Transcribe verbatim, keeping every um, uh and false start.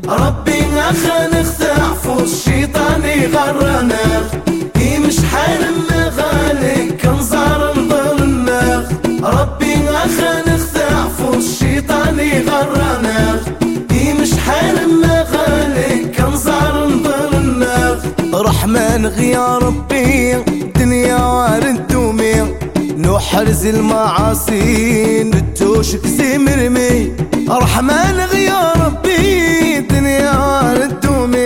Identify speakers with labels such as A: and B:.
A: ربي اخا نخدع فوز الشيطان يغرنا إي مش حالم غالي كنزار نضلنا ربي اخا نخدع فوز الشيطان يغرنا إي مش حالم غالي كنزار نضلنا رحمن غيا ربي دنيا وارد دومي نحرز المعاصي نتوشك زي مرمي رحمن غيا ربي دنيا وارد دومي